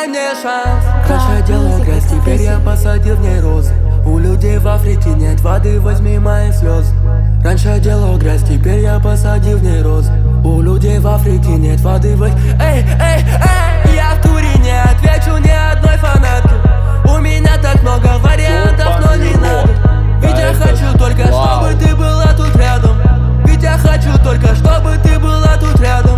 мне шанс. Раньше делал грязь, теперь я посадил в ней розы. У людей в Африке нет воды, возьми мои слезы. Раньше делал грязь, теперь я посадил в ней розы. У людей в Африке нет воды, эй, эй, эй. Я в туре не отвечу ни одной фанатке. У меня так много вариантов, но не надо. Ведь я хочу только, чтобы ты была тут рядом. Ведь я хочу только, чтобы ты была тут рядом.